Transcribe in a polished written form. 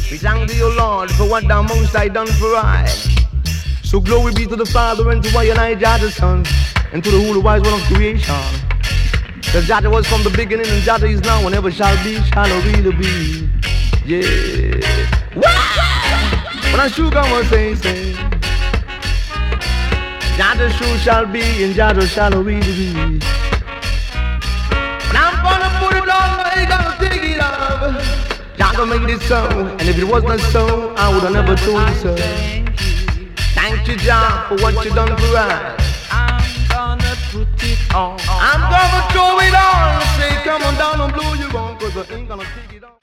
We thank thee, O Lord, for what thou most I done for I. So glory be to the Father and to I and I, Jah the Son, and to the Holy Wise One of creation. Cause Jah was from the beginning and Jah is now and ever shall really be. Yeah. When I shoot on one say, Jah the shoe shall be and Jah shall really be. And I'm gonna put it on, I ain't gonna take it off. Jah make this so, and if it was not so, I would have never told you so. Thank you, Jah, for what you done for us. I'm gonna put it on. I'm gonna throw it on. Say, come on down and blow you on, cause I ain't gonna take it off.